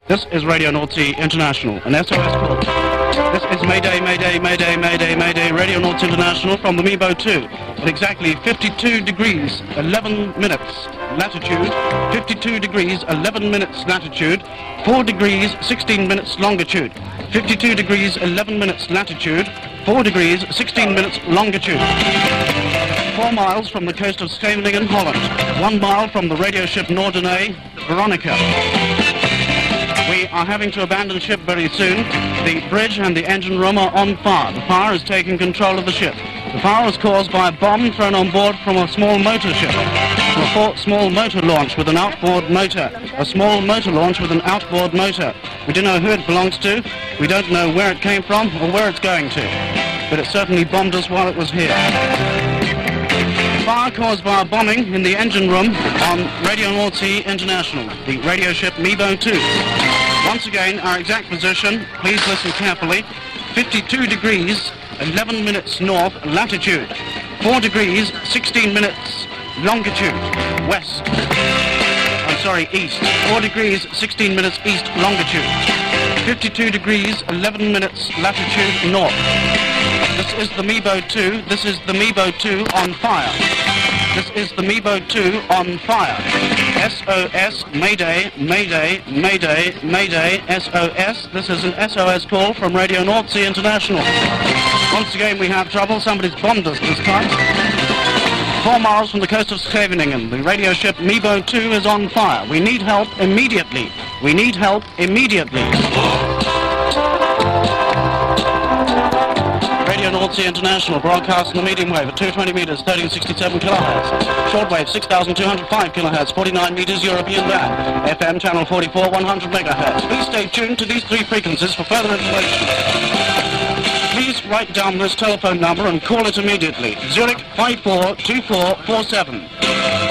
This is Radio North Sea International, an SOS call. This is Mayday, Mayday, Mayday, Mayday, Mayday, Radio North Sea International from the Mebo 2 at exactly 52 degrees, 11 minutes latitude, 52 degrees, 11 minutes latitude, 4 degrees, 16 minutes longitude, 52 degrees, 11 minutes latitude, 4 degrees, 16 minutes longitude. 4 miles from the coast of Scheveningen, Holland. 1 mile from the radio ship Noordenay, Veronica. We are having to abandon ship very soon. The bridge and the engine room are on fire. The fire is taking control of the ship. The fire was caused by a bomb thrown on board from a small motor ship. A small motor launch with an outboard motor. A small motor launch with an outboard motor. We don't know who it belongs to. We don't know where it came from or where it's going to. But it certainly bombed us while it was here. Fire caused by a bombing in the engine room on Radio North Sea International, the radio ship Mebo 2. Once again, our exact position, please listen carefully, 52 degrees, 11 minutes north latitude, 4 degrees, 16 minutes longitude, west. East. 4 degrees, 16 minutes east longitude, 52 degrees, 11 minutes latitude north. This is the Mebo 2. This is the Mebo 2 on fire. This is the Mebo 2 on fire. SOS, Mayday, Mayday, Mayday, Mayday, SOS. This is an SOS call from Radio North Sea International. Once again we have trouble. Somebody's bombed us this time. 4 miles from the coast of Scheveningen. The radio ship Mebo 2 is on fire. We need help immediately. We need help immediately. Radio North Sea International, broadcast in the medium wave at 220 meters, 1367 kilohertz. Shortwave 6205 kilohertz, 49 meters European band. FM channel 44, 100 megahertz. Please stay tuned to these 3 frequencies for further information. Please write down this telephone number and call it immediately. Zurich 542447.